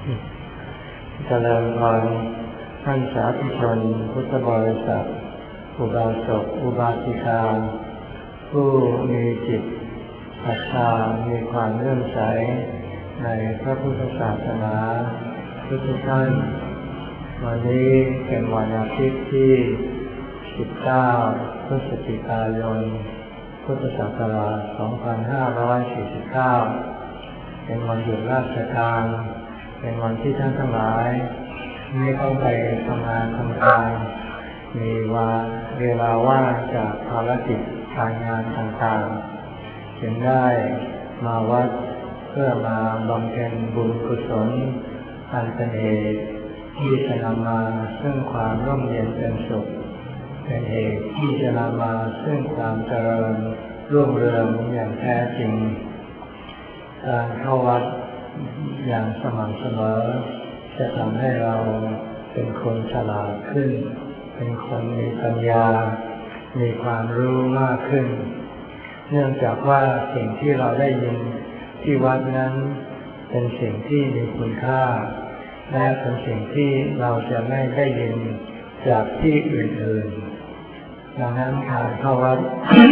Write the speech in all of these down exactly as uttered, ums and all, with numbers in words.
เจริญพรท่านสาธุชนพุทธบริษัทอุบาสกอุบาสิกาผู้มีจิตศรัทธามีความเลื่อมใสในพระพุทธศาสนาทุกท่านวันนี้เป็นวันอาทิตย์ที่สิบเก้าพฤศจิกายนพุทธศักราชสองพันห้าร้อยสี่สิบเก้าเป็นวันหยุดราชการเป็นวันที่ท่านทั้งหลายไม่ต้องไปทำงานทำการมีเวลาว่างจากภารกิจการงานต่างๆจึงได้มาวัดเพื่อมาบำเพ็ญบุญกุศลอันเป็นเหตุที่จะนำมาซึ่งความร่มเย็นเป็นสุขเป็นเหตุที่จะนำมาซึ่งความเจริญรุ่งเรืองอย่างแท้จริงการเข้าวัดอย่างสม่ำเสมอจะทำให้เราเป็นคนฉลาดขึ้นเป็นคนมีปัญญามีความรู้มากขึ้นเนื่องจากว่าสิ่งที่เราได้ยินที่วัดนั้นเป็นสิ่งที่มีคุณค่าและเป็นสิ่งที่เราจะไม่ได้ยินจากที่อื่นๆดังนั้นการเข้าวัด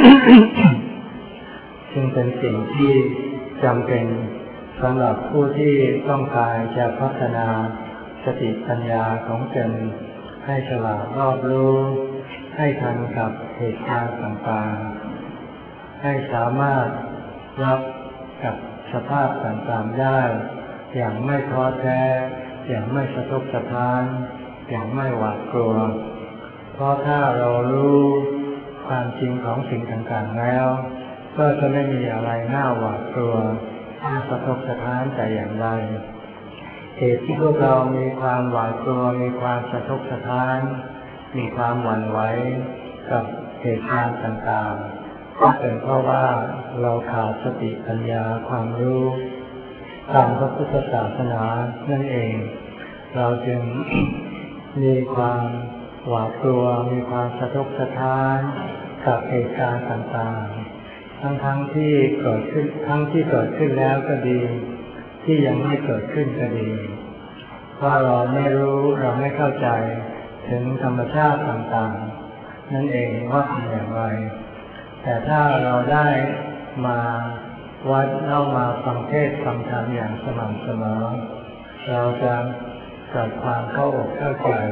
จึงเป็นสิ่งที่จำเป็นสำหรับผู้ที่ต้องการจะพัฒนาสติปัญญาของตนให้ฉลาดรอบรู้ให้ทันกับเหตุการณ์ต่างๆให้สามารถรับกับสภาพต่างๆได้อย่างไม่ท้อแท้อย่างไม่สะทกสะท้านอย่างไม่หวาดกลัวเพราะถ้าเรารู้ความจริงของสิ่งต่างๆแล้วก็จะไม่มีอะไรน่าหวาดกลัวน่าสะทกสะท้านแต่อย่างใดเหตุที่พวกเรามีความหวาดกลัวมีความสะทกสะท้านมีความหวั่นไหวกับเหตุการณ์ต่างๆก็เป็นเพราะว่าเราขาดสติปัญญาความรู้ตามพระพุทธศาสนานั่นเองเราจึง มีความหวาดกลัวมีความสะทกสะท้านกับเหตุการณ์ต่างๆทั้งๆ ท, ที่เกิดขึ้นทั้งที่เกิดขึ้นแล้วก็ดีที่ยังไม่เกิดขึ้นก็ดีเพราะเราไม่รู้เราไม่เข้าใจถึงธรรมชาติต่างๆนั่นเองว่าเป็นอย่างไรแต่ถ้าเราได้มาวัดเข้ามาฟังเทศน์ฟังธรรมอย่างสม่ำเสมอเราจะเกิดความเข้าอกเข้าใจ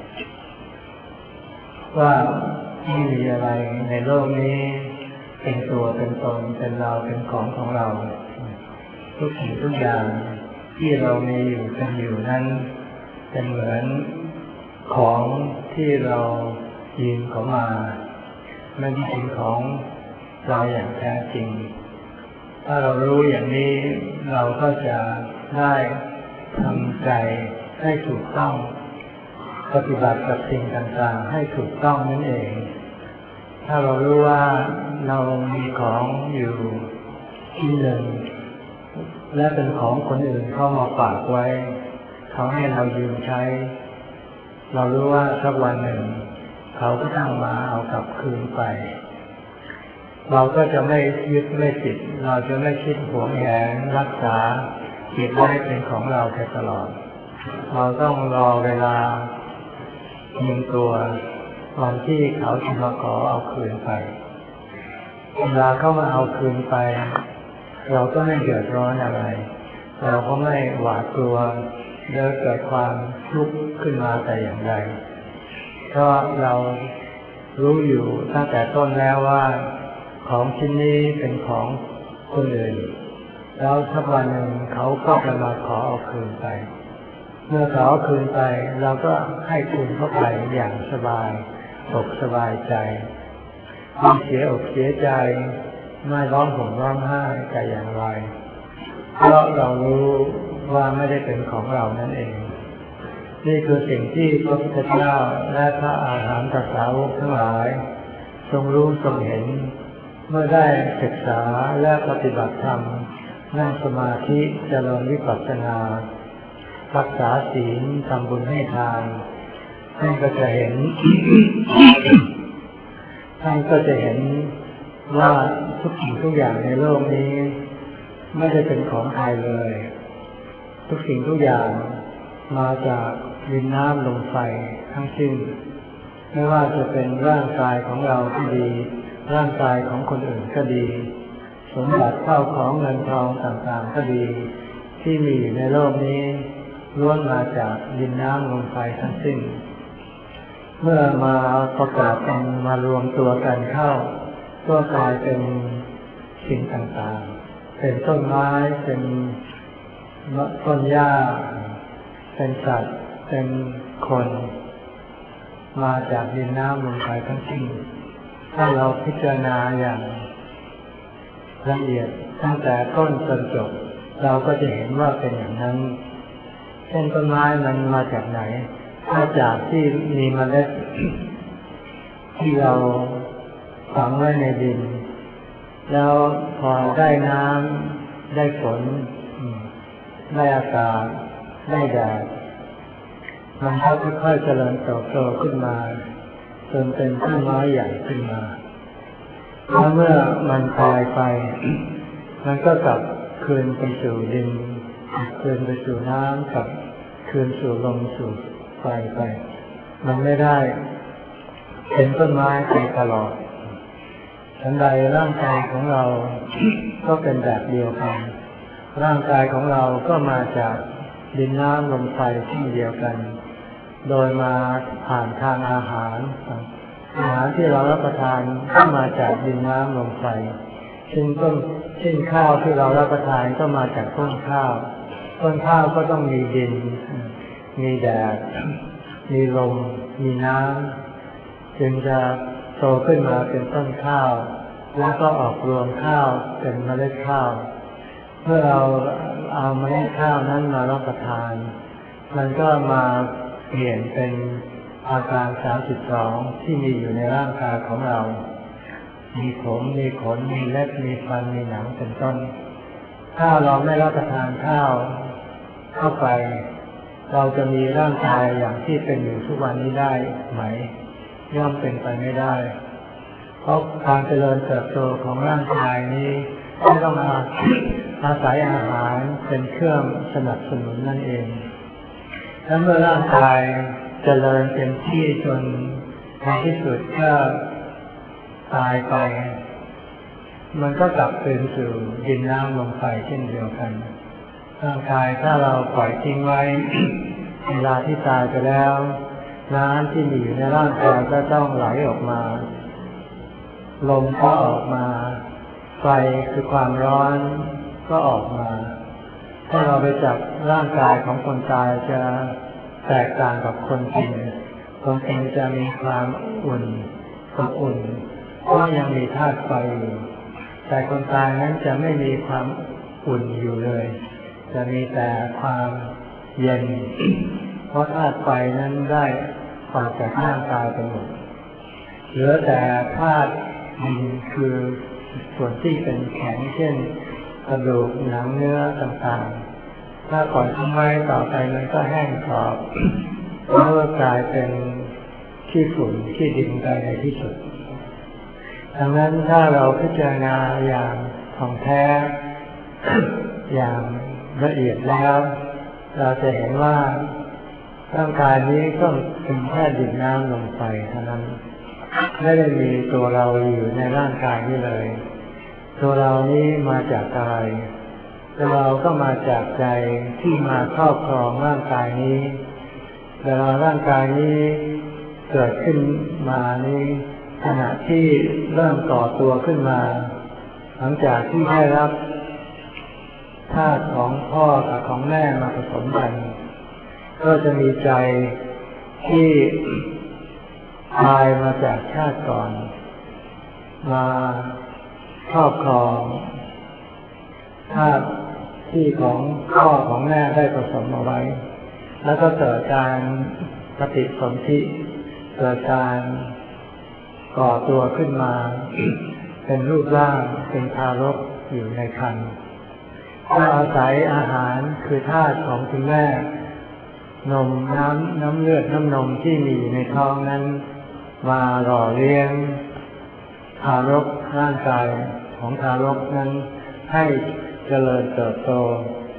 ว่าไม่มีอะไรในโลกนี้เป็นตัวเป็นตนเป็นเราเป็นของของเราทุกสิ่งทุกอย่างที่เรามีอยู่เป็นอยู่นั้นเป็นเหมือนของที่เรายืมเขามาไม่ใช่เป็นของเราอย่างแท้จริงถ้าเรารู้อย่างนี้เราก็จะได้ทำใจให้ถูกต้องปฏิบัติกับสิ่งต่างๆให้ถูกต้องนั่นเองถ้าเรารู้ว่าเรามีของอยู่ที่หนึ่งและเป็นของคนอื่นเข้ามาฝากไว้เขาให้เรายืมใช้เรารู้ว่าสักวันหนึ่งเขาก็ต้องมาเอากลับคืนไปเราก็จะไม่ยึดไม่ติดเราจะไม่คิดหวงแหนรักษาเก็บไว้เป็นของเราไปตลอดเราต้องรอเวลายิงตัววันที่เขาจะมาขอเอาคืนไปเวลาเขามาเอาคืนไปเราก็ไม่เดือดร้อนอะไรเราก็ไม่หวาดกลัวหรือเกิดความทุกข์ขึ้นมาแต่อย่างใดเพราะเรารู้อยู่ตั้งแต่ต้นแล้วว่าของชิ้นนี้เป็นของคนอื่นแล้วสักวันหนึ่งเขาก็จะมาขอเอาคืนไปเมื่อเขาเอาคืนไปเราก็ให้คืนเข้าไปอย่างสบายอกสบายใจไม่เสียอกเสียใจไม่ร้องห่มร้องไห้แต่อย่างไรเพราะเรารู้ว่าไม่ได้เป็นของเรานั่นเองนี่คือสิ่งที่พระพุทธเจ้าและพระอรหันตสาวกทั้งหลายทรงรู้ทรงเห็นเมื่อได้ศึกษาและปฏิบัติธรรมนั่งสมาธิเจริญวิปัสสนารักษาศีลทำบุญให้ทานท่านก็จะเห็น ท่านก็จะเห็นว่าทุกสิ่งทุกอย่างในโลกนี้ไม่ได้เป็นของใครเลยทุกสิ่งทุกอย่างมาจากดินน้ำลมไฟทั้งสิ้นไม่ว่าจะเป็นร่างกายของเราก็ดีร่างกายของคนอื่นก็ดีสมบัติเข้าของเงินทองต่างๆก็ดีที่มีอยู่ในโลกนี้ล้วนมาจากดินน้ำลมไฟทั้งสิ้นเมื่อมาประกอบกันมารวมตัวกันเข้าก็กลายเป็นสิ่งต่างๆเป็นต้นไม้เป็นต้นหญ้าเป็นสัตว์เป็นคนมาจากดินน้ำลมไฟทั้งสิ้นถ้าเราพิจารณาอย่างละเอียดตั้งแต่ต้นจนจบเราก็จะเห็นว่าเป็นอย่างนั้นเช่นต้นไม้มันมาจากไหนมาจากที่มีเมล็ดที่เราฝังไว้ในดินแล้วพอได้น้ำได้ฝนได้อากาศได้แดดมันก็ค่อยๆเจริญเติบโตขึ้นมาจนเป็นต้นไม้ใหญ่ขึ้นมาแล้วเมื่อมันตายไปมันก็กลับคืนไปสู่ดินคืนไปสู่น้ำกับคืนสู่ลมสู่ไฟไปมันไม่ได้เป็นต้นไม้ไปตลอดทันใดร่างกายของเราก็เป็นแบบเดียวกันร่างกายของเราก็มาจากดินน้ำลมไฟที่เดียวกันโดยมาผ่านทางอาหารอาหารที่เรารับประทานก็มาจากดินน้ำลมไฟเช่นต้นเช่นข้าวที่เรารับประทานก็มาจากต้นข้าวต้นข้าวก็ต้องมีดินมีแดดมีลมมีน้ำจึงจะโตขึ้นมาเป็นต้นข้าวแล้วก็ออกรวงข้าวเป็นเมล็ดข้าวเมื่อเราเอาเมล็ดข้าวนั้นมารับประทานมันก็มาเปลี่ยนเป็นอาการสามสิบสองที่มีอยู่ในร่างกายของเรามีผมมีขนมีเล็บมีฟันมีหนังเป็นต้นถ้าเราไม่รับประทานข้าวเข้าไปเราจะมีร่างกายอย่างที่เป็นอยู่ทุกวันนี้ได้ไหมย่อมเป็นไปไม่ได้เพราะการเจริญเติบโตของร่างกายนี้ไม่ต้องอาศัยอาหารเป็นเครื่องสนับสนุนนั่นเองและเมื่อร่างกายเจริญเต็มที่จนในที่สุดก็ตายไปมันก็กลับคืนสู่ดินน้ำลมไฟเช่นเดียวกันร่างกายถ้าเราปล่อยทิ้งไว้ เวลาที่ตายไปแล้วน้ำที่มีอยู่ในร่างกายก็ต้องไหลออกมาลมก็ออกมาไฟคือความร้อนก็ออกมาถ้าเราไปจับร่างกายของคนตายจะแตกต่างกับคนจริงคนจริงจะมีความอุ่นอบอุ่นเพราะยังมีธาตุไฟอยู่แต่คนตายนั้นจะไม่มีความอุ่นอยู่เลยจะมีแต่ความเย็นเพราะธาตุไฟนั้นได้ออกจากร่างกายไปหมดเหลือแต่ธาตุดินคือส่วนที่เป็นแข็งเช่นกระดูกหนังเนื้อต่างๆถ้าปล่อยทิ้งไว้ต่อไปมันก็แห้งกรอบแล้วก็กลายเป็นขี้ฝุ่นขี้ดินไปในที่สุดดังนั้นถ้าเราพิจารณาอย่างท่องแท้ อย่างละเอียดแล้วเราจะเห็นว่าร่างกายนี้ก็เป็นแค่ดินน้ำลมไฟเท่านั้นไม่ได้มีตัวเราอยู่ในร่างกายนี้เลยตัวเรานี้มาจากอะไรตัวเราก็มาจากใจที่มาครอบครองร่างกายนี้แต่ร่างกายนี้เกิดขึ้นมานี้ขณะที่เริ่มก่อตัวขึ้นมาหลังจากที่ได้รับธาตุของพ่อกับของแม่มาผสมกันก็จะมีใจที่ตายมาจากชาติก่อนมาครอบครองธาตุที่ของพ่อของแม่ได้ผสมเอาไว้แล้วก็เกิดการปฏิสนธิเกิดการก่อตัวขึ้นมาเป็นรูปร่างเป็นทารกอยู่ในครรภ์ก็อาศัยอาหารคือธาตุของคุณแม่นมน้ำน้ำเลือดน้ำนมที่มีในท้องนั้นมาหล่อเลี้ยงทารกร่างกายของทารกนั้นให้เจริญเติบโต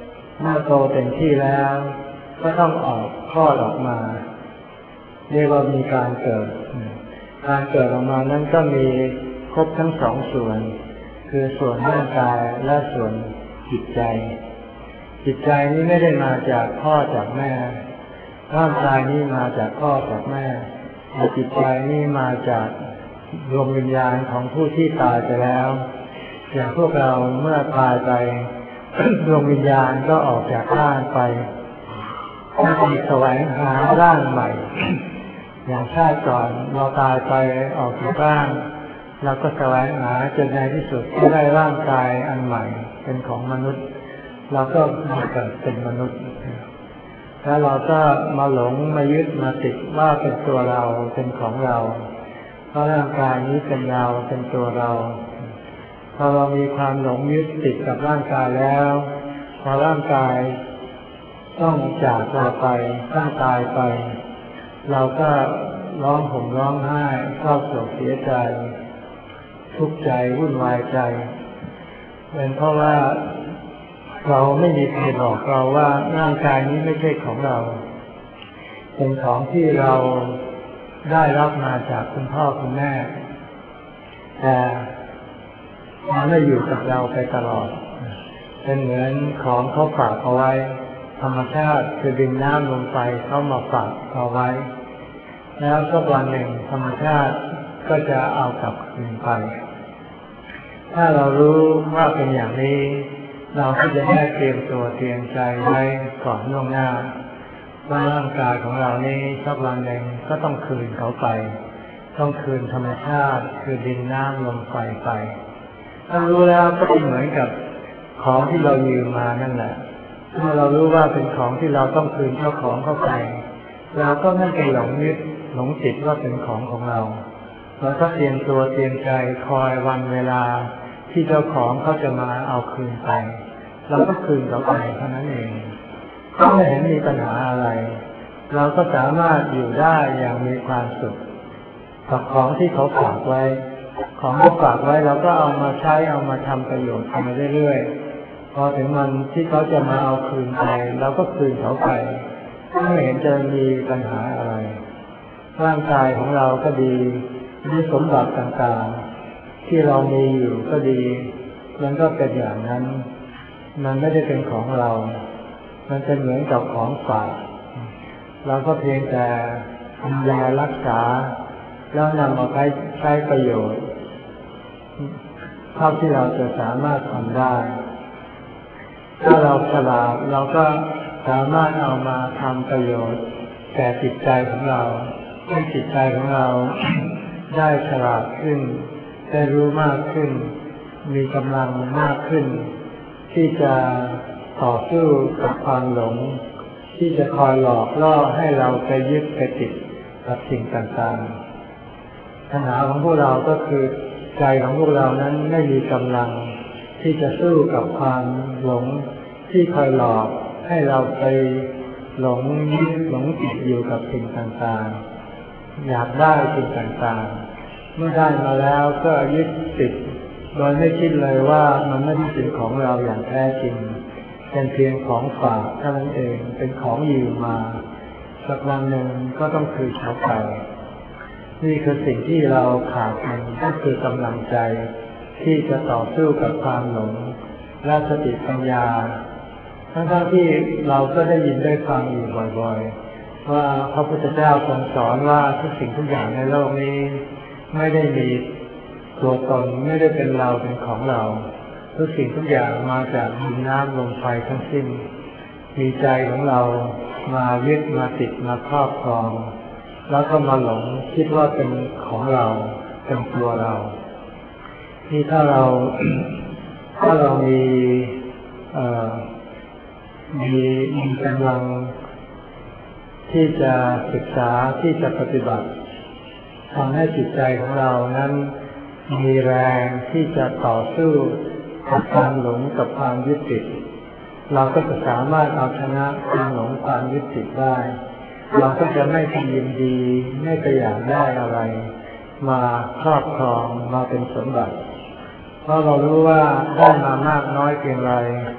เมื่อโตเต็มที่แล้วก็ต้องออกคลอดออกมาเรียกว่ามีการเกิดการเกิดออกมานั้นก็มีครบทั้งสองส่วนคือส่วนร่างกายและส่วนจิตใจจิตใจนี้ไม่ได้มาจากพ่อจากแม่ร่างกายนี้มาจากพ่อจากแม่แต่จิตใจนี้มาจากดวงวิญญาณของผู้ที่ตายไปแล้วอย่างพวกเราเมื่อตายไป ดวงวิญญาณก็ออกจากร่างไปถ้าไปแสวงหาร่างใหม่ อย่างชาติก่อนเราตายไปออกจากร่างเราก็แสวงหาจนในที่สุดก็ได้ร่างกายอันใหม่เป็นของมนุษย์เราก็มาเกิดเป็นมนุษย์แล้วเราก็มาหลงมายึดมาติดว่าเป็นตัวเราเป็นของเราเพราะร่างกายนี้เป็นเราเป็นตัวเราพอเรามีความหลงยึดติดกับร่างกายแล้วพอร่างกายต้องจากเราไปต้องตายไปเราก็ร้องห่มร้องไห้เศร้าโศกเสียใจทุกข์ใจวุ่นวายใจเป็นเพราะว่าเราไม่มีใครบอกเราว่าร่างกายนี้ไม่ใช่ของเราเป็นของที่เราได้รับมาจากคุณพ่อคุณแม่แต่มันไม่อยู่กับเราไปตลอดเป็นเหมือนของเขาฝากเอาไว้ธรรมชาติคือดินน้ำลมไฟเขามาฝากเอาไว้แล้วสักวันหนึ่งธรรมชาติก็จะเอากลับคืนไปถ้าเรารู้ว่าเป็นอย่างนี้เราก็จะได้เตรียมตัวเตรียมใจไว้ก่อนล่วงหน้าว่าร่างกายของเรานี้สักวันหนึ่งก็ต้องคืนเขาไปต้องคืนธรรมชาติคือดินน้ำลมไฟไปถ้ารู้แล้วก็เป็นเหมือนกับของที่เรายืมมานั่นแหละเมื่อเรารู้ว่าเป็นของที่เราต้องคืนเจ้าของเข้าไปเราก็ไม่ไปหลงยึดหลงติดว่าเป็นของของเราเราก็เตรียมตัวเตรียมใจคอยวันเวลาที่เจ้าของเขาจะมาเอาคืนไปเราก็คืนเขาไปเท่านั้นเองก็ไม่เห็นมีปัญหาอะไรเราก็สามารถอยู่ได้อย่างมีความสุขกับของที่เขาฝากไว้ของที่ฝากไว้เราก็เอามาใช้เอามาทำประโยชน์ทำไปเรื่อยๆพอถึงวันที่เขาจะมาเอาคืนไปเราก็คืนเขาไปไม่เห็นจะมีปัญหาอะไรร่างกายของเราก็ดีมีสมบัติต่างๆที่เรามีอยู่ก็ดีมันก็เป็นอย่างนั้นมันไม่ได้เป็นของเรามันเป็นเหมือนกับของฝากเราก็เพียงแต่ดูแลรักษาแล้วนำมาใช้ใช้ประโยชน์เท่าที่เราจะสามารถทำได้ถ้าเราฉลาดเราก็สามารถเอามาทำประโยชน์แก่จิตใจของเราให้จิตใจของเรา ได้ฉลาดขึ้นได้รู้มากขึ้นมีกำลังมากขึ้นที่จะต่อสู้กับความหลงที่จะคอยหลอกล่อให้เราไปยึดไปติดกับสิ่งต่างๆปัญหาของพวกเราก็คือใจของพวกเรานั้นไม่มีกำลังที่จะสู้กับความหลงที่คอยหลอกให้เราไปหลงยึดหลงติดอยู่กับสิ่งต่างๆอยากได้สิ่งต่างๆเมื่อได้มาแล้วก็ยึดติดโดยไม่คิดเลยว่ามันไม่ได้เป็นของเราอย่างแท้จริงเป็นเพียงของฝากเท่านั้นเองเป็นของยืมมาสักวันหนึ่งก็ต้องคืนเขาไปนี่คือสิ่งที่เราขาดมันก็คือกำลังใจที่จะต่อสู้กับความหลงและสติปัญญาทั้งๆที่เราก็ได้ยินได้ฟังอยู่บ่อยๆว่าพระพุทธเจ้าทรงสอนว่าทุกสิ่งทุกอย่างในโลกนี้ไม่ได้มีตัวตนไม่ได้เป็นเราเป็นของเราทุกสิ่งทุกอย่างมาจากดินน้ำลมไฟทั้งสิ้นมีใจของเรามายึดมาติดมาครอบครองแล้วก็มาหลงคิดว่าเป็นของเราเป็นตัวเราที่ถ้าเรา ถ้าเรามีเอ่อมีมีกำลังที่จะศึกษาที่จะปฏิบัติทำให้จิตใจของเรานั้นมีแรงที่จะต่อสู้กับความหลงกับความยึดติดเราก็จะสามารถเอาชนะความหลงความยึดติดได้เราก็จะไม่ทำยินดีไม่ไปอยากได้อะไรมาครอบครองมาเป็นสมบัติเพราะเรารู้ว่าได้มามากน้อยเพียงไร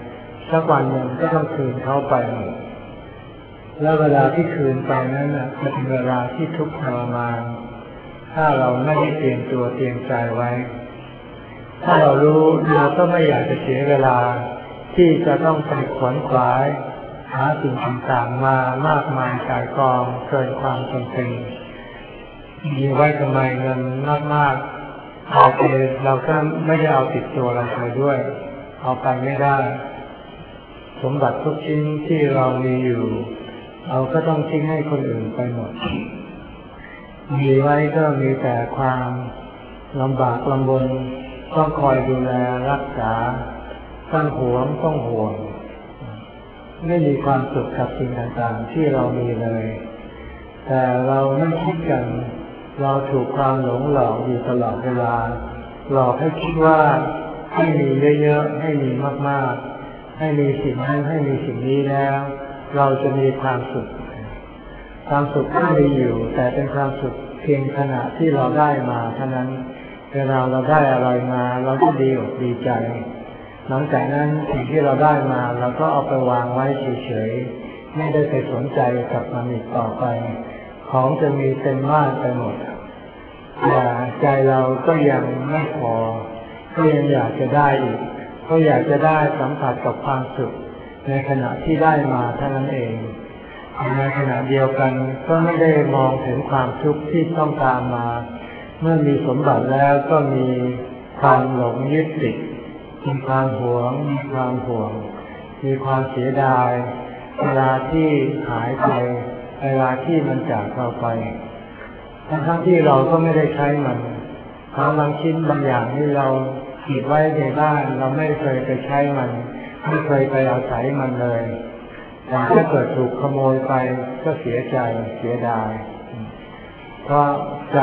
สักวันหนึ่งก็ต้องคืนเขาไปหมดแล้วเวลาที่คืนไปนั้นน่ะจะเป็นเวลาที่ทุกข์ทรมานถ้าเราไม่ได้เตรียมตัวเตรียมใจไว้ถ้าเรารู้เราก็ไม่อยากจะเสียเวลาที่จะต้องไปขวนขวายหาสิ่งต่างๆมามากมายกายกองเกินความจำเป็นมีไว้ทำไมเงินมากๆเอาไปเราก็ไม่ได้เอาติดตัวเราไปด้วยเอาไปไม่ได้สมบัติทุกชิ้นที่เรามีอยู่เราก็ต้องทิ้งให้คนอื่นไปหมดมีไว้ก็มีแต่ความลำบากลำบนต้องคอยดูแลรักษาต้องหวงต้องห่วงไม่มีความสุขกับสิ่งต่างๆที่เรามีเลยแต่เราไม่คิดกันเราถูกความหลงหลอกอยู่ตลอดเวลาหลอกให้คิดว่าให้มีเยอะๆให้มีมากๆให้มีสิ่งนั้นให้มีสิ่งนี้แล้วเราจะมีความสุขความสุขที่มีอยู่แต่เป็นความสุขเพียงขณะที่เราได้มาเท่านั้นเวลาเราได้อะไรมาเราก็ดีอกดีใจหลังจากนั้นสิ่งที่เราได้มาเราก็เอาไปวางไว้เฉยๆไม่ได้ไปสนใจกับมันอีกต่อไปของจะมีเต็มบ้านไปหมดแต่ใจเราก็ยังไม่พอก็ยังอยากจะได้อีกก็อยากจะได้สัมผัสกับความสุขในขณะที่ได้มาเท่านั้นเองในขณะเดียวกันก็ไม่ได้มองถึงความทุกข์ที่ต้องตามมาเมื่อมีสมบัติแล้วก็มีความหลงยึดติดมีความหวงมีความห่วงมีความเสียดายเวลาที่หายไปเวลาที่มันจากเราไปทั้งๆที่เราก็ไม่ได้ใช้มันของบางชิ้นบางอย่างที่เราเก็บไว้ในบ้านเราไม่เคยไปใช้มันไม่เคยไปอาศัยมันเลยแต่ถ้าเกิดถูกขโมยไปก็เสียใจเสียดายเพราะใจ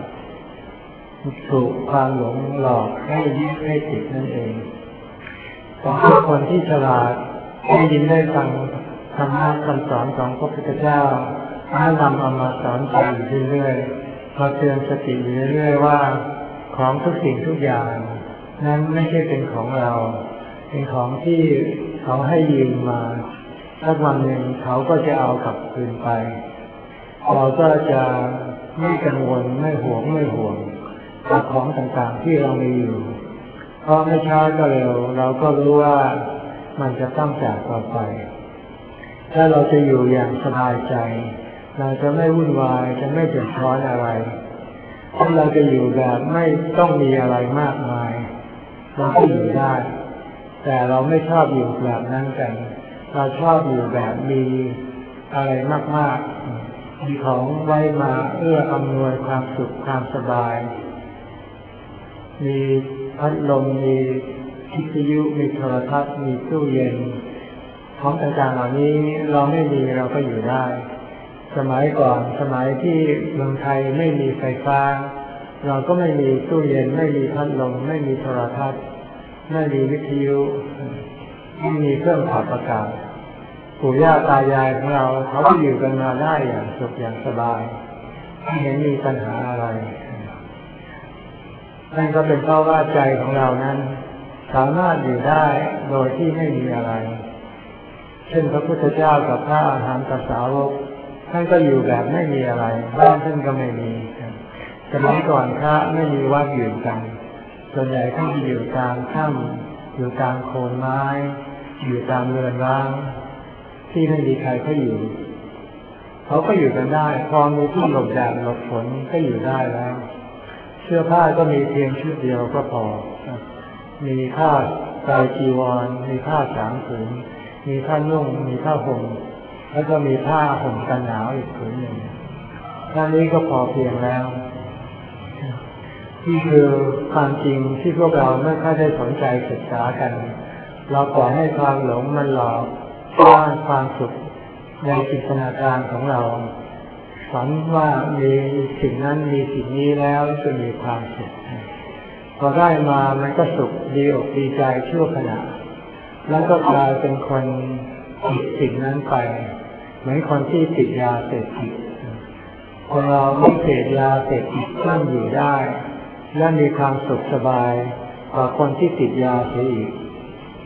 ถูกความหลงหลอกให้ยึดให้ติดนั่นเองของคนที่ฉลาดได้ยินได้ฟังธรรมะคำสอนของพระพุทธเจ้าให้นำเอามาสอนใจอยู่เรื่อยๆมาเตือนสติอยู่เรื่อยๆว่าของทุกสิ่งทุกอย่างนั้นไม่ใช่เป็นของเราเป็นของที่เขาให้ยืมมาสักวันหนึ่งเขาก็จะเอากลับคืนไปเราก็จะไม่กังวลไม่หวงไม่ห่วงกับของต่างๆที่เรามีอยู่เพราะไม่ช้าก็เร็วเราก็รู้ว่ามันจะต้องจากเราไปถ้าเราจะอยู่อย่างสบายใจเราจะไม่วุ่นวายจะไม่เดือดร้อนอะไรถ้าเราจะอยู่แบบไม่ต้องมีอะไรมากมายเราก็อยู่ได้แต่เราไม่ชอบอยู่แบบนั้นกันเราชอบอยู่แบบมีอะไรมากๆมีของไว้มาเอื้ออำนวยความสุขความสบายมีพัดลมมีวิทยุมีโทรทัศน์มีตู้เย็นของต่างๆเหล่านี้เราไม่มีเราก็อยู่ได้สมัยก่อนสมัยที่เมืองไทยไม่มีไฟฟ้าเราก็ไม่มีตู้เย็นไม่มีพัดลมไม่มีโทรทัศน์ไม่มีวิทยุไม่มีเครื่องปรับอากาศปู่ย่าตายายของเราเขาก็อยู่กันมาได้อย่างสุขอย่างสบายไม่เห็นมีปัญหาอะไรนั่นก็เป็นเพราะว่าใจของเรานั้นสามารถอยู่ได้โดยที่ไม่มีอะไรเช่นพระพุทธเจ้ากับพระอรหันตสาวกท่านก็อยู่แบบไม่มีอะไรบ้านท่านก็ไม่มีสมัยก่อนพระไม่มีวัดอยู่กันส่วนใหญ่ท่านอยู่ตามถ้ำอยู่ตามโคนไม้อยู่ตามเรือนร้างที่ไม่มีใครเขาอยู่เขาก็อยู่กันได้พอมีที่หลบแดดหลบฝนก็อยู่ได้แล้วเสื้อผ้าก็มีเพียงชุดเดียวก็พอมีผ้าไตรจีวรมีผ้าสามผืนมีผ้านุ่งมีผ้าห่มแล้วก็มีผ้าห่มกันหนาวอีกผืนหนึ่งแค่นี้ก็พอเพียงแล้วที่คือความจริงที่พวกเราไม่ค่อยได้สนใจศึกษากันเราปล่อยให้ความหลงมันหลอกสร้างความสุขในจินตนาการของเราฝันว่ามีสิ่งนั้นมีสิ่งนี้แล้วจะมีความสุขพอได้มามันก็สุขดีอกดีใจชั่วขณะแล้วก็กลายเป็นคนติดสิ่งนั้นไปเหมือนคนที่ติดยาเสพติดคนเราไม่เสพยาเสพติดก็อยู่ได้และมีความสุขสบายกว่าคนที่ติดยาเสียอีก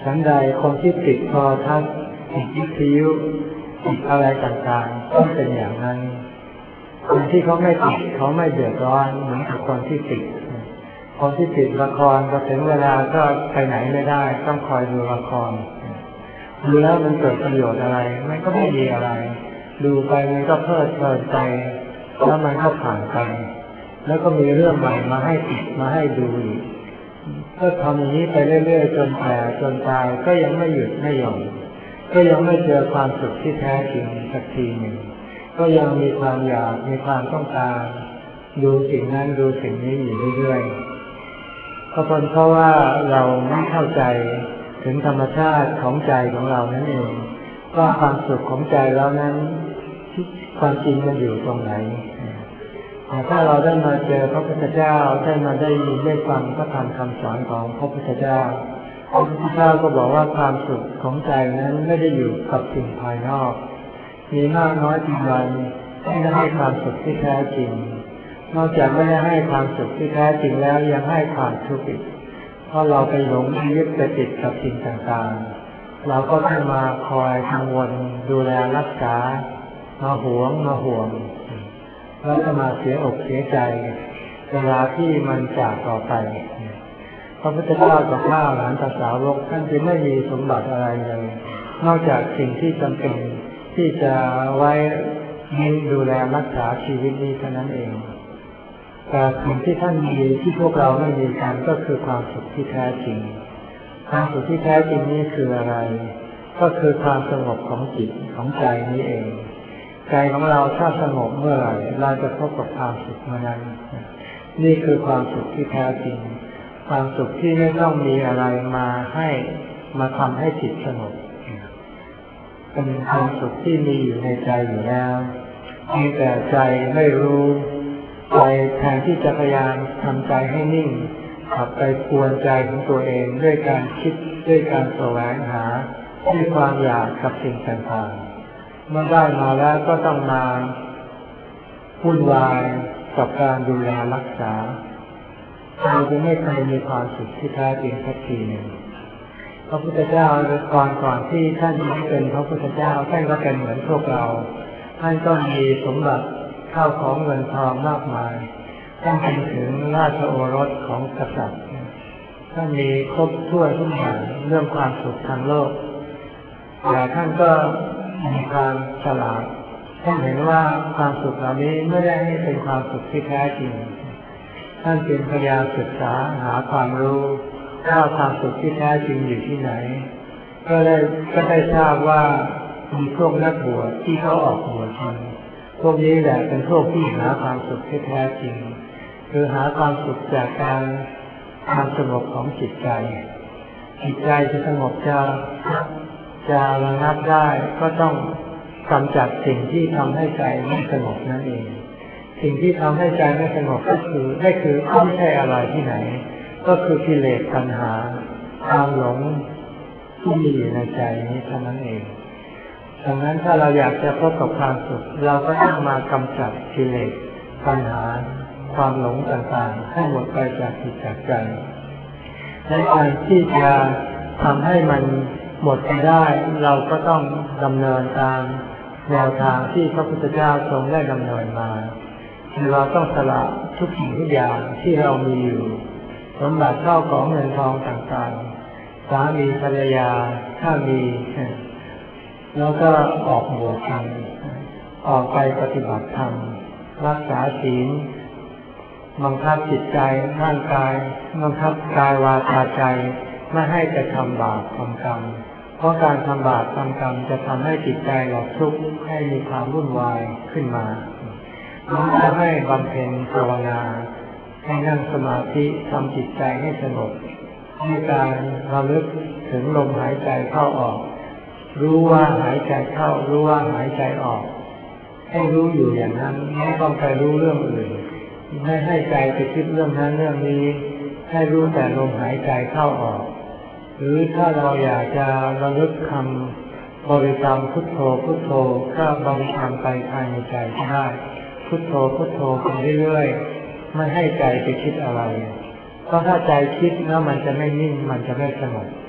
ฉันใดคนที่ติดโทรทัศน์ติดวิทยุติดอะไรต่างๆต้องเป็นอย่างนั้นคนที่เขาไม่ติดเขาไม่เดือดร้อนเหมือนกับคนที่ติดคนที่ติดละครพอถึงเวลาก็ไปไหนไม่ได้ต้องคอยดูละครดูแล้วมันเกิดประโยชน์อะไรมันก็ไม่มีอะไรดูไปมันก็เพลิดเพลินใจแล้วมันก็ผ่านไปแล้วก็มีเรื่องใหม่มาให้ติดมาให้ดูอีกก็ทำอย่างนี้ไปเรื่อยๆจนแก่จนตายก็ยังไม่หยุดไม่หย่อนก็ยังไม่เจอความสุขที่แท้จริงสักทีหนึ่งก็ยังมีความอยากมีความต้องการดูสิ่งนั้นดูสิ่งนี้อยู่เรื่อยๆก็เพราะว่าเราไม่เข้าใจถึงธรรมชาติของใจของเรานั่นเองว่าความสุขของใจเรานั้นความจริงมันอยู่ตรงไหนถ้าเราได้มาเจอพระพุทธเจ้าได้มาได้ยินได้ฟังพระธรรมคำสอนของพระพุทธเจ้าพระพุทธเจ้าก็บอกว่าความสุขของใจนั้นไม่ได้อยู่กับสิ่งภายนอกมีมากน้อยเพียงไรไม่ได้ให้ความสุขที่แท้จริงนอกจากไม่ได้ให้ความสุขที่แท้จริงแล้วยังให้ความทุกข์อีกเพราะเราไปหลงยึดไปติดกับสิ่งต่างๆเราก็ต้องมาคอยกังวลดูแลรักษามาหวงมาห่วงแล้วจะมาเสียอกเสียใจเวลาที่มันจากต่อไปพระพุทธเจ้ากับข้าหลานตาสาวกท่านจะไม่มีสมบัติอะไรเลยนอกจากสิ่งที่จำเป็นที่จะไว้ดูแลรักษาชีวิตนี้เท่านั้นเองแต่สิ่งที่ท่านมีที่พวกเราไม่มีกันก็คือความสุขที่แท้จริงความสุขที่แท้จริงนี้คืออะไรก็คือความสงบของจิตของใจนี้เองใจของเราถ้าสงบเมื่อไหร่เราจะพบกับความสุขเมื่อนั้นนี่คือความสุขที่แท้จริงความสุขที่ไม่ต้องมีอะไรมาให้มาทำให้จิตสงบเป็นความสุขที่มีอยู่ในใจอยู่แล้วเพียงแต่ใจไม่รู้ใจแทนที่จะพยายามทำใจให้นิ่งกลับไปกวนใจของตัวเองด้วยการคิดด้วยการแสวงหาด้วยความอยากกับสิ่งต่างๆเมื่อได้มาแล้วก็ต้องมาวุ่นวายกับการดูแลรักษาเราจะไม่เคยมีความสุขที่แท้จริงสักทีหนึ่งพระพุทธเจ้าก่อนก่อนที่ท่านจะเป็นพระพุทธเจ้าท่านก็เป็นเหมือนพวกเราท่านก็มีสมบัติข้าวของเงินทองมากมายท่านเป็นถึงราชโอรสของกษัตริย์ท่านมีครบถ้วนทุกอย่างเรื่องความสุขทางโลกแต่ท่านก็มีความฉลาดท่านเห็นว่าความสุขเหล่านี้ไม่ได้ให้เป็นความสุขที่แท้จริงท่านจึงพยายามศึกษาหาความรู้ว่าความสุขที่แท้จริงอยู่ที่ไหนก็ได้ก็ได้ทราบว่ามีพวกนักบวชที่เขาออกบวชกันพวกนี้แหละเป็นพวกที่หาความสุขที่แท้จริงคือหาความสุขจากการความสงบของจิตใจจิตใจจะสงบจะจะระงับได้ก็ต้องกำจัดสิ่งที่ทำให้ใจไม่สงบนั่นเองสิ่งที่ทำให้ใจไม่สงบก็คือไม่คือไม่ใช่อะไรที่ไหนก็คือกิเลสตัณหาความหลงที่มีอยู่ในใจนี้เท่านั้นเองดังนั้นถ้าเราอยากจะพบกับความสุขเราก็ต้องมากำจัดกิเลสตัณหาความหลงต่างๆให้หมดไปจากจิตจากใจในการที่จะทำให้มันหมดไปได้เราก็ต้องดำเนินตามแนวทางที่พระพุทธเจ้าทรงได้ดำเนินมาคือเราต้องสละทุกสิ่งทุกอย่างที่เรามีอยู่สมบัติเข้าของเงินทองต่างๆสามีภรรยาถ้ามีแล้วก็ออกบวชกันออกไปปฏิบัติธรรมรักษาศีลบังคับจิตใจร่างกายบังคับกายวาจาใจไม่ให้กระทำบาปทำกรรมเพราะการทำบาปทำกรรมจะทำให้จิตใจเราทุกข์ให้มีความวุ่นวายขึ้นมามันจะให้บำเพ็ญภาวนาให้นั่งสมาธิทำจิตใจให้สงบด้วยการระลึกถึงลมหายใจเข้าออกรู้ว่าหายใจเข้ารู้ว่าหายใจออกให้รู้อยู่อย่างนั้นไม่ต้องไปรู้เรื่องอื่นไม่ให้ใจไปคิดเรื่องนั้นเรื่องนี้ให้รู้แต่ลมหายใจเข้าออกหรือถ้าเราอยากจะระลึกคำบริกรรมพุทโธพุทโธก็บริกรรมไปภายในใจได้พุทโธพุทโธไปเรื่อยๆไม่ให้ใจไปคิดอะไรเพราะถ้าใจคิดแล้วมันจะไม่นิ่งมันจะไม่สงบ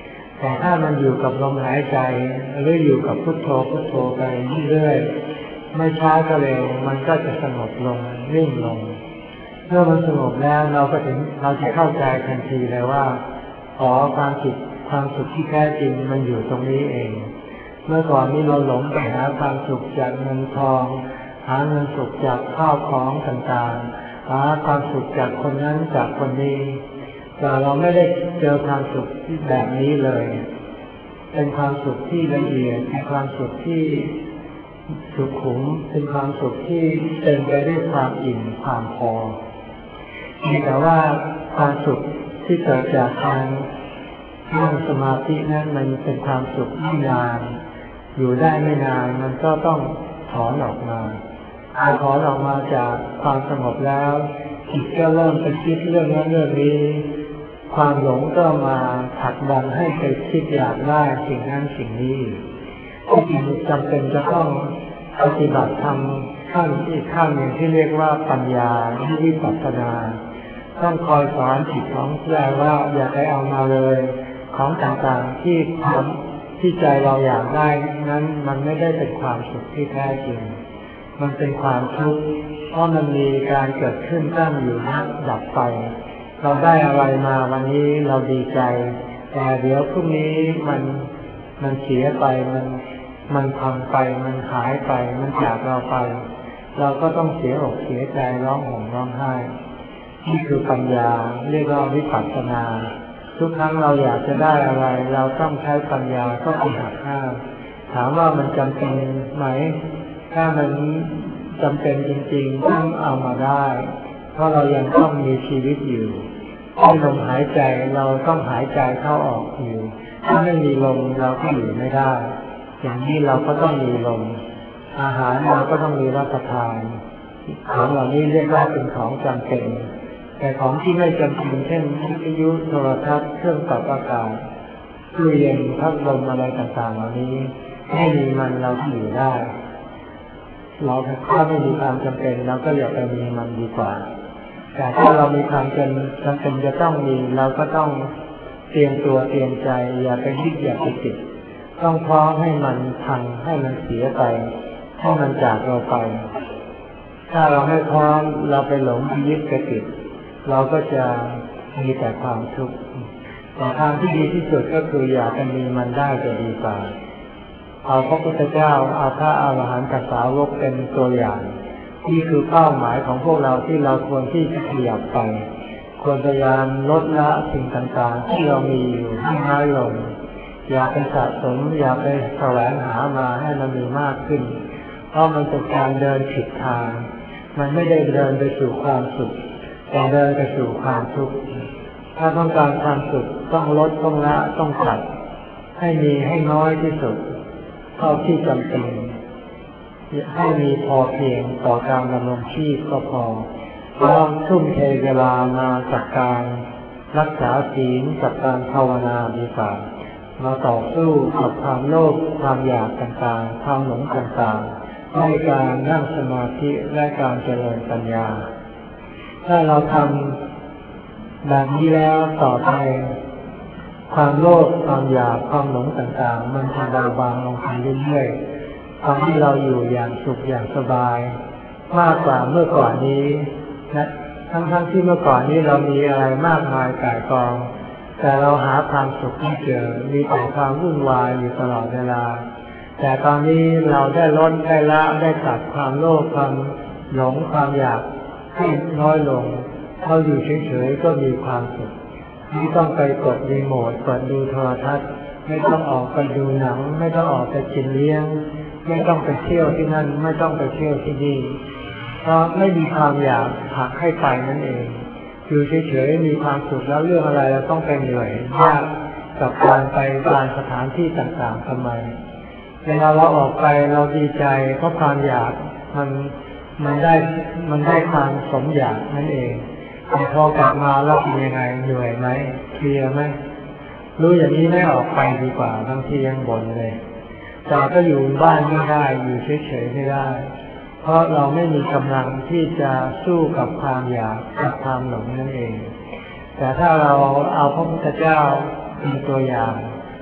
แต่ถ้ามันอยู่กับลมหายใจหรืออยู่กับพุทโธพุทโธไปเรื่อยๆไม่ช้าก็เร็วมันก็จะสงบลงนิ่งลงเมื่อมันสงบแล้วเราก็ถึงเราจะเข้าใจทันทีเลยว่าอ๋อความสุขความสุขที่แท้จริงมันอยู่ตรงนี้เองเมื่อก่อนนี้เราหลงไปหาความสุขจากเงินทองหาเงินสุขจากข้าวของต่างๆหาความสุขจากคนนั้นจากคนนี้แต่เราไม่ได้เจอความสุขแบบนี้เลยเป็นความสุขที่ละเอียดเป็นความสุขที่สุขุมเป็นความสุขที่เต็มไปด้วยความอิ่มความพอแต่ว่าความสุขที่เกิดจากการนั่งสมาธินั้นมันเป็นความสุขที่นานอยู่ได้ไม่นานมันก็ต้องถอนออกมาพอถอนออกมาจากความสงบแล้วจิตก็เริ่มไปคิดเรื่องนั้นเรื่องนี้ความหลงก็มาผลักดันให้ไปคิดอยากได้สิ่งนั้นสิ่งนี้ที่จริงจำเป็นจะต้องปฏิบัติธรรมขั้นอีกขั้นหนึ่งที่เรียกว่าปัญญาที่วิปัสสนาต้องคอยสอนจิตของเราว่าอย่าไปเอามาเลยของต่างๆที่ทำที่ใจเราอยากได้นั้นมันไม่ได้เป็นความสุขที่แท้จริงมันเป็นความทุกข์เพราะมันมีการเกิดขึ้นตั้งอยู่นับดับไปเราได้อะไรมาวันนี้เราดีใจแต่เดี๋ยวพรุ่งนี้มันมันเสียไปมันมันพังไปมันหายไปมันจากเราไปเราก็ต้องเสียอกเสียใจร้องห่มร้องไห้นี่คือปัญญาเรียกว่าวิปัสสนาทุกครั้งเราอยากจะได้อะไรเราต้องใช้ปัญญาก็ไปหักห้ามถามว่ามันจำเป็นไหมถ้ามันจำเป็นจริงๆต้องเอามาได้เพราะเรายังต้องมีชีวิตอยู่ถ้าลมหายใจเราต้องหายใจเข้าออกอยู่ถ้าไม่มีลมเราก็อยู่ไม่ได้อย่างนี้เราก็ต้องมีลมอาหารเราก็ต้องมีรับประทานของเหล่านี้เรียกว่าเป็นของจำเป็นแต่ของที่ไม่จำเป็นเช่นวิทยุโทรทัศน์เครื่องปรับอากาศตู้เย็นพัดลมอะไรต่างๆเหล่านี้ไม่มีมันเราอยู่ได้เราถ้าไม่มีความจำเป็นเราก็อย่าไปมีมันดีกว่าแต่ถ้าเรามีความจำจำเป็นจะต้องมีเราก็ต้องเตรียมตัวเตรียมใจอย่าไปยึดอย่าไปติดต้องพร้อมให้มันพังให้มันเสียไปให้มันจากเราไปถ้าเราไม่พร้อมเราไปหลงยึดไปติดเราก็จะมีแต่ความทุกข์แต่ทางที่ดีที่สุดก็คืออย่าไปมีมันได้จะดีกว่าเอาพระพุทธเจ้าเอาพระอรหันตสาวกเป็นตัวอย่างนี่คือเป้าหมายของพวกเราที่เราควรที่จะขยับไปควรพยายามลดละสิ่งต่างๆที่เรามีอยู่ให้น้อยลงอย่าไปสะสมอย่าไปแสวงหามาให้มันมีมากขึ้นเพราะมันเป็นการเดินผิดทางมันไม่ได้เดินไปสู่ความสุขแต่เดินไปสู่ความทุกข์ถ้าต้องการความสุขต้องลดต้องละต้องตัดให้มีให้น้อยที่สุดเท่าที่จำเป็นให้มีพอเพียงต่อการดำรงชีพก็พอต้องทุ่มเทเวลามากับการรักษาศีลกับการภาวนาดีกว่ามาต่อสู้กับความโลภความอยากต่างๆความหลงต่างๆในการนั่งสมาธิและการเจริญปัญญาถ้าเราทำแบบนี้แล้วต่อไปความโลภความอยากความหลงต่างๆมันจะเบาบางลงไปเรื่อยๆทำให้เราอยู่อย่างสุขอย่างสบายมากกว่าเมื่อก่อนนี้นะทั้งๆที่เมื่อก่อนนี้เรามีอะไรมากมายก่ายกองแต่เราหาความสุขไม่เจอมีแต่ความวุ่นวายอยู่ตลอดเวลาแต่ตอนนี้เราได้ลดได้ละได้ตัดความโลภความหลงความอยากให้น้อยลงเราอยู่เฉยๆก็มีความสุขไม่ต้องไปกดรีโมทกดดูโทรทัศน์ไม่ต้องออกไปดูหนังไม่ต้องออกไปกินเลี้ยงไม่ต้องไปเที่ยวที่นั่นไม่ต้องไปเที่ยวที่นี่เพราะไม่มีความอยากผลักให้ไปนั่นเองอยู่เฉยๆมีความสุขแล้วเรื่องอะไรเราต้องไปเหนื่อยยากกับการไปการสถานที่ต่างๆทำไมเวลาเราออกไปเราดีใจเพราะความอยากมันมันได้มันได้ความสมอยากนั่นเองแต่พอกลับมาแล้วเป็นยังไงเหนื่อยไหมเคลียร์ไหมรู้อย่างนี้ไม่ออกไปดีกว่าบางทียังบ่นเลยแต่ก็อยู่บ้านไม่ได้อยู่เฉยๆไม่ได้เพราะเราไม่มีกำลังที่จะสู้กับความอยากกับความหลงนั่นเองแต่ถ้าเราเอาพระพุทธเจ้าเป็นตัวอย่าง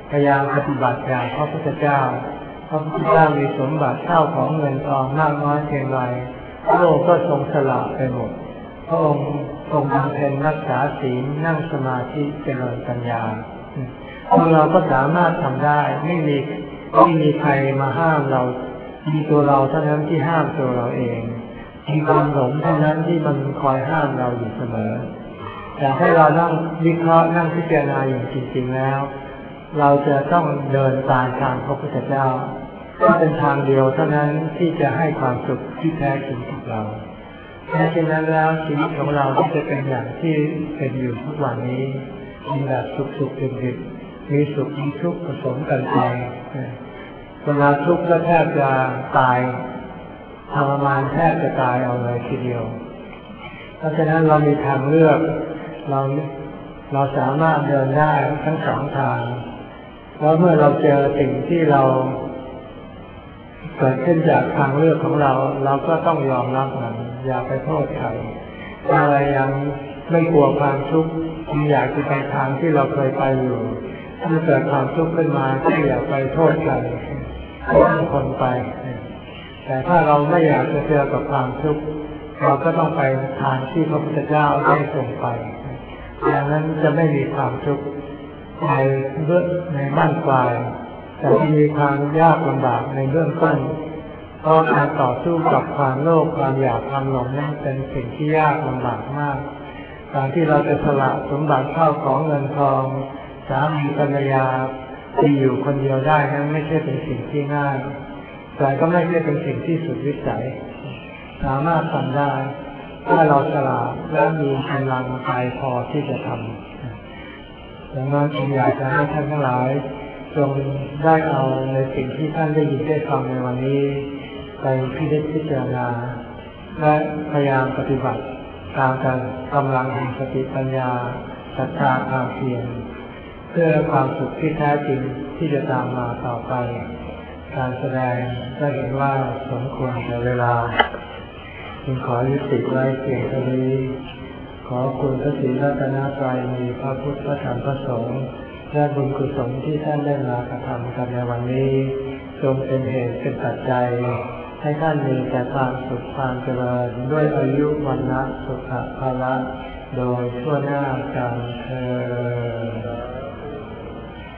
พยายามปฏิบัติอย่างพระพุทธเจ้าพระพุทธเจ้ามีสมบัติข้าวของเงินทองมากน้อยเพียงไรพระองค์ก็ทรงสละไปหมดพระองค์ทรงบำเพ็ญรักษาศีลนั่งสมาธิเจริญปัญญาพวกเราก็สามารถทำได้ไม่มีไม่มีใครมาห้ามเรามีตัวเราเท่านั้นที่ห้ามตัวเราเองมีความหลงเท่านั้นที่มันคอยห้ามเราอยู่เสมอแต่ให้เรานั่งวิเคราะห์นั่งพิจารณาอย่างจริงๆแล้วเราจะต้องเดินตามทางพระพุทธเจ้าก็เป็นทางเดียวเท่านั้นที่จะให้ความสุขที่แท้จริงกับเราแม้เช่นนั้นแล้วชีวิตของเราที่จะเป็นอย่างที่เป็นอยู่ทุกวันนี้มีแบบสุขๆดิบๆมีสุขมีทุกข์ผสมกันไปเวลาทุกข์ก็แทบจะตายทรมานแทบจะตายเอาเลยทีเดียวเพราะฉะนั้นเรามีทางเลือกเราเราสามารถเดินได้ทั้งสองทางแล้วเมื่อเราเจอสิ่งที่เราเกิดขึ้นจากทางเลือกของเราเราก็ต้องยอมรับมันอย่าไปโทษใครอะไรยังไม่กลัวความทุกข์อยากจะไปทางที่เราเคยไปอยู่ถ้าเกิดความทุกข์ขึ้นมาก็อย่าไปโทษใครให้คนไปแต่ถ้าเราไม่อยากจะเจอกับความทุกข์เราก็ต้องไปทางที่พระพุทธเจ้าได้ส่งไปอย่างนั้นจะไม่มีความทุกข์ในเบื้องในบ้านปลายแต่จะมีความยากลำบากในเบื้องต้นเพราะการต่อสู้กับความโลภความอยากความหลงนั้นเป็นสิ่งที่ยากลำบากมากการที่เราจะสละสมบัติเข้าของเงินทองสามีภรรยาที่อยู่คนเดียวได้นั้นไม่ใช่เป็นสิ่งที่ง่ายแต่ก็ไม่ใช่เป็นสิ่งที่สุดวิสัยสามารถทำได้ถ้าเราฉลาดและมีกำลังใจพอที่จะทำดังนั้นจึงอยากจะให้ท่านทั้งหลายจงได้เอาในสิ่งที่ท่านได้ยินได้ฟังในวันนี้ไปพิจพิจารณาและพยายามปฏิบัติตามการกำลังแห่งสติปัญญาศรัทธาความเพียรเพื่อความสุขที่แท้จริงที่จะตามมาต่อไปการแสดงได้เห็นว่าสมควรแก่เวลาจึงขอยุติไว้เพียงเท่านี้ขอคุณพระศรีรัตนตรัยมีพระพุทธพระธรรมพระสงฆ์และบุญกุศลที่ท่านได้มากระทำกันในวันนี้จงเป็นเหตุเป็นปัจจัยให้ท่านมีแต่ความสุขความเจริญด้วยอายุวันนะสุขภาละโดยทั่วหน้ากันเทอญ